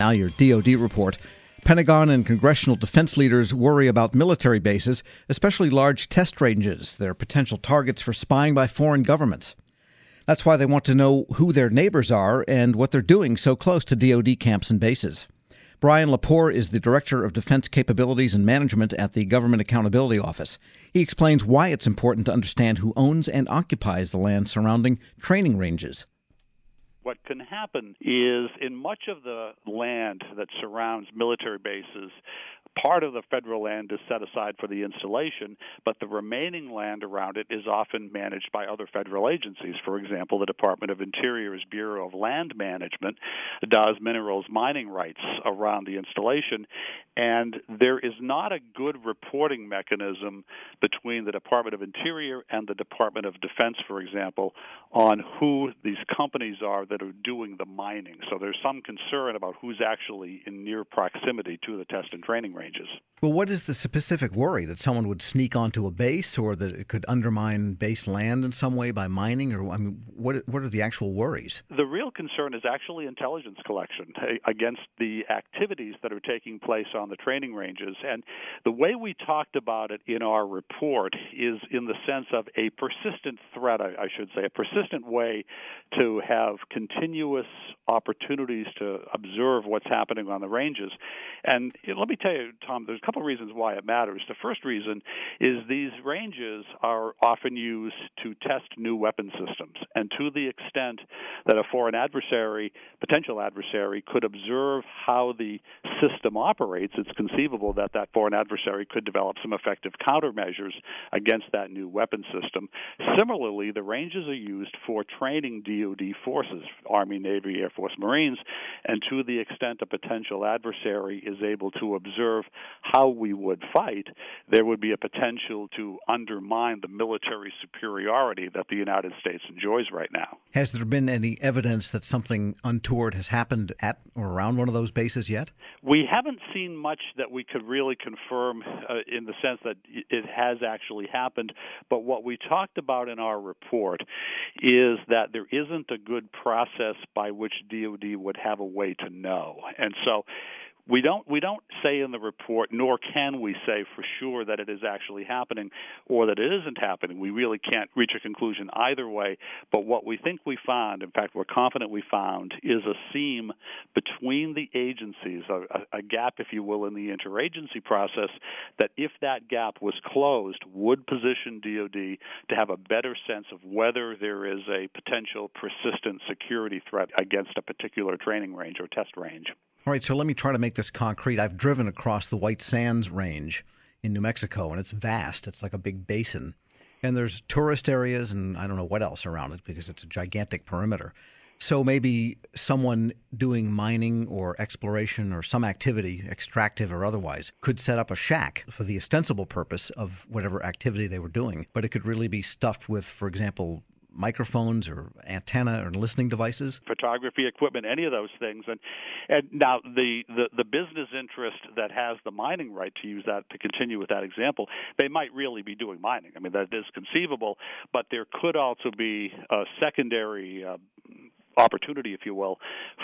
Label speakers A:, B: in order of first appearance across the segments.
A: Now your DoD report. Pentagon and congressional defense leaders worry about military bases, especially large test ranges. They're potential targets for spying by foreign governments. That's why they want to know who their neighbors are and what they're doing so close to DoD camps and bases. Brian Lepore is the Director of Defense Capabilities and Management at the Government Accountability Office. He explains why it's important to understand who owns and occupies the land surrounding training ranges.
B: What can happen is in much of the land that surrounds military bases, part of the federal land is set aside for the installation, but the remaining land around it is often managed by other federal agencies. For example, the Department of Interior's Bureau of Land Management does minerals mining rights around the installation, and there is not a good reporting mechanism between the Department of Interior and the Department of Defense, for example, on who these companies are that are doing the mining. So there's some concern about who's actually in near proximity to the test and training ranges.
A: Well, what is the specific worry? That someone would sneak onto a base, or that it could undermine base land in some way by mining? Or, I mean, what are the actual worries?
B: The real concern is actually intelligence collection against the activities that are taking place on the training ranges. And the way we talked about it in our report is in the sense of a persistent threat, I should say, a persistent way to have continuous opportunities to observe what's happening on the ranges. And let me tell you, Tom, there's a couple of reasons why it matters. The first reason is these ranges are often used to test new weapon systems. And to the extent that a foreign adversary, potential adversary, could observe how the system operates, it's conceivable that that foreign adversary could develop some effective countermeasures against that new weapon system. Similarly, the ranges are used for training DoD forces, Army, Navy, Air Force, Marines, and to the extent a potential adversary is able to observe how we would fight, there would be a potential to undermine the military superiority that the United States enjoys right now.
A: Has there been any evidence that something untoward has happened at or around one of those bases yet?
B: We haven't seen much that we could really confirm in the sense that it has actually happened, but what we talked about in our report is that there isn't a good process by which DoD would have a way to know. And so we don't say in the report, nor can we say for sure that it is actually happening or that it isn't happening. We really can't reach a conclusion either way. But what we think we found, in fact, we're confident we found, is a seam between the agencies, a gap, if you will, in the interagency process, that if that gap was closed, would position DoD to have a better sense of whether there is a potential persistent security threat against a particular training range or test range.
A: All right, so let me try to make this concrete. I've driven across the White Sands Range in New Mexico, and it's vast. It's like a big basin. And there's tourist areas and I don't know what else around it because it's a gigantic perimeter. So maybe someone doing mining or exploration or some activity, extractive or otherwise, could set up a shack for the ostensible purpose of whatever activity they were doing. But it could really be stuffed with, for example, microphones or antenna or listening devices?
B: Photography equipment, any of those things. And now the business interest that has the mining right, to use that, to continue with that example, they might really be doing mining. I mean, that is conceivable, but there could also be a secondary opportunity, if you will,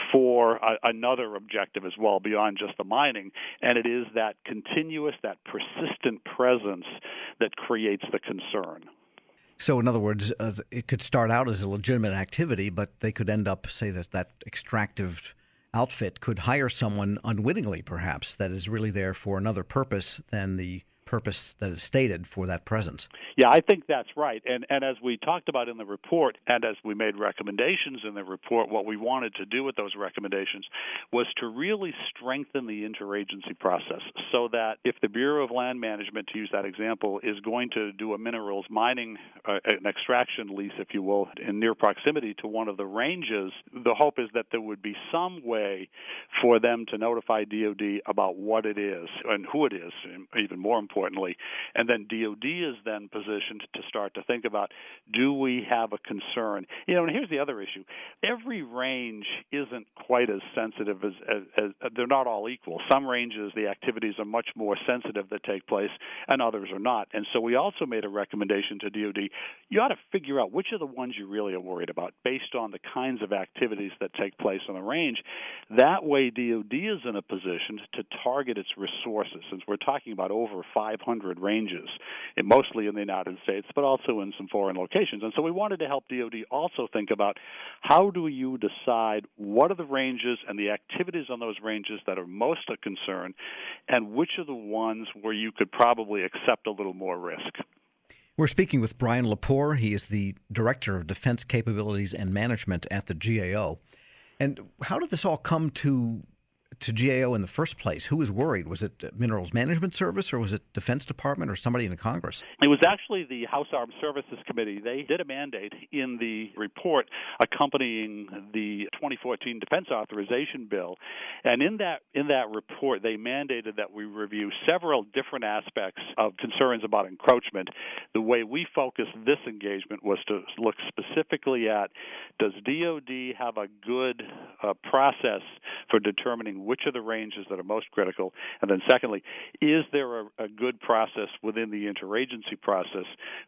B: for another objective as well beyond just the mining, and it is that continuous, that persistent presence that creates the concern.
A: So, in other words, it could start out as a legitimate activity, but they could end up, say, that extractive outfit could hire someone unwittingly, perhaps, that is really there for another purpose than the purpose that is stated for that presence.
B: Yeah, I think that's right. And as we talked about in the report and as we made recommendations in the report, what we wanted to do with those recommendations was to really strengthen the interagency process so that if the Bureau of Land Management, to use that example, is going to do a minerals mining, an extraction lease, if you will, in near proximity to one of the ranges, the hope is that there would be some way for them to notify DoD about what it is and who it is, and even more importantly, importantly. And then DOD is then positioned to start to think about, do we have a concern? And here's the other issue. Every range isn't quite as sensitive as they're not all equal. Some ranges, the activities are much more sensitive that take place, and others are not. And so we also made a recommendation to DOD. You ought to figure out which are the ones you really are worried about based on the kinds of activities that take place on the range. That way, DOD is in a position to target its resources, since we're talking about over 500 ranges, and mostly in the United States, but also in some foreign locations. And so we wanted to help DOD also think about, how do you decide what are the ranges and the activities on those ranges that are most a concern, and which are the ones where you could probably accept a little more risk.
A: We're speaking with Brian Lepore. He is the Director of Defense Capabilities and Management at the GAO. And how did this all come to GAO in the first place? Who was worried? Was it Minerals Management Service, or was it Defense Department, or somebody in the Congress?
B: It was actually the House Armed Services Committee. They did a mandate in the report accompanying the 2014 Defense Authorization Bill, and in that report, they mandated that we review several different aspects of concerns about encroachment. The way we focused this engagement was to look specifically at, does DOD have a good process for determining which are the ranges that are most critical? And then secondly, is there a good process within the interagency process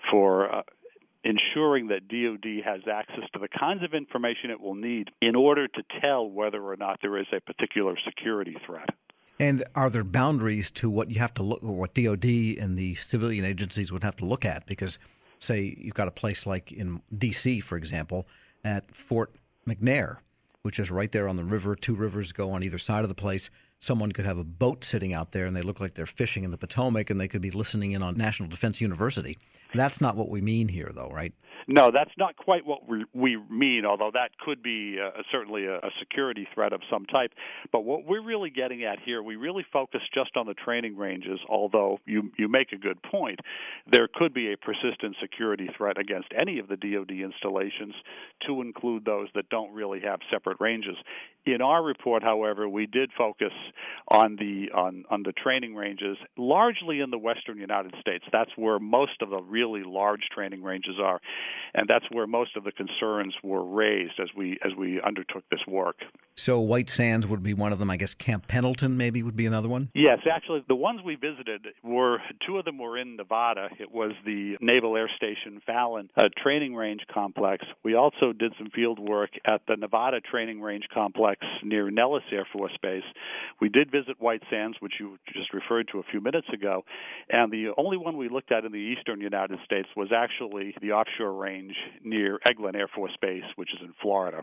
B: for ensuring that DOD has access to the kinds of information it will need in order to tell whether or not there is a particular security threat?
A: And are there boundaries to what you have to look, or what DOD and the civilian agencies would have to look at? Because, say, you've got a place like in D.C., for example, at Fort McNair, which is right there on the river. Two rivers go on either side of the place. Someone could have a boat sitting out there, and they look like they're fishing in the Potomac, and they could be listening in on National Defense University. That's not what we mean here, though, right?
B: No, that's not quite what we mean, although that could be certainly a security threat of some type. But what we're really getting at here, we really focus just on the training ranges, although you make a good point. There could be a persistent security threat against any of the DoD installations, to include those that don't really have separate ranges. In our report, however, we did focus on the training ranges, largely in the western United States. That's where most of the really large training ranges are. And that's where most of the concerns were raised as we undertook this work.
A: So White Sands would be one of them. I guess Camp Pendleton maybe would be another one?
B: Yes, actually, the ones we visited two of them were in Nevada. It was the Naval Air Station Fallon training range complex. We also did some field work at the Nevada training range complex near Nellis Air Force Base. We did visit White Sands, which you just referred to a few minutes ago, and the only one we looked at in the eastern United States was actually the offshore range near Eglin Air Force Base, which is in Florida.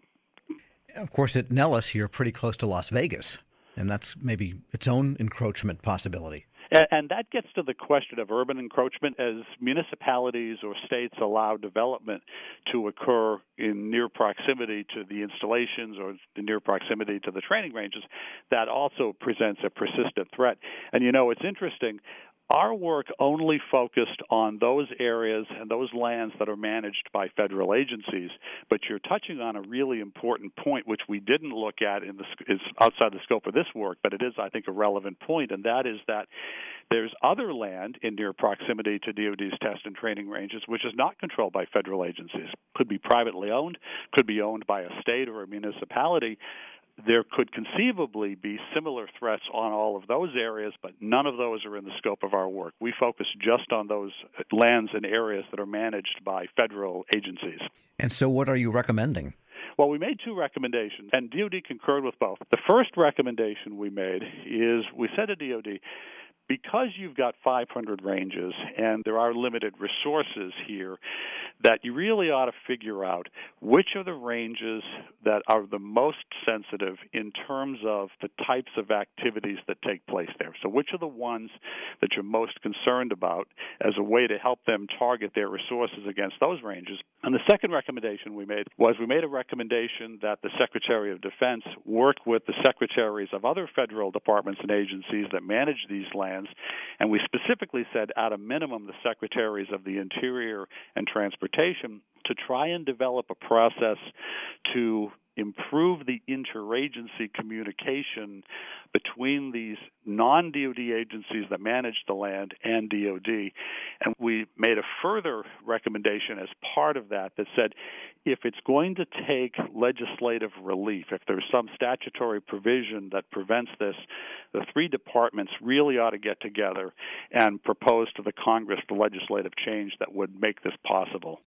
A: Of course, at Nellis, you're pretty close to Las Vegas, and that's maybe its own encroachment possibility.
B: And that gets to the question of urban encroachment. As municipalities or states allow development to occur in near proximity to the installations or in near proximity to the training ranges, that also presents a persistent threat. And, it's interesting. Our work only focused on those areas and those lands that are managed by federal agencies, but you're touching on a really important point, which we didn't look at is outside the scope of this work, but it is, I think, a relevant point, and that is that there's other land in near proximity to DoD's test and training ranges, which is not controlled by federal agencies. Could be privately owned, could be owned by a state or a municipality. There could conceivably be similar threats on all of those areas, but none of those are in the scope of our work. We focus just on those lands and areas that are managed by federal agencies.
A: And so what are you recommending?
B: Well, we made two recommendations, and DoD concurred with both. The first recommendation we made is we said to DoD, because you've got 500 ranges and there are limited resources here, that you really ought to figure out which are the ranges that are the most sensitive in terms of the types of activities that take place there. So which are the ones that you're most concerned about as a way to help them target their resources against those ranges. And the second recommendation we made a recommendation that the Secretary of Defense work with the secretaries of other federal departments and agencies that manage these lands, and we specifically said at a minimum the secretaries of the Interior and Transportation to try and develop a process to improve the interagency communication between these non-DOD agencies that manage the land and DOD. And we made a further recommendation as part of that said if it's going to take legislative relief, if there's some statutory provision that prevents this, the three departments really ought to get together and propose to the Congress the legislative change that would make this possible.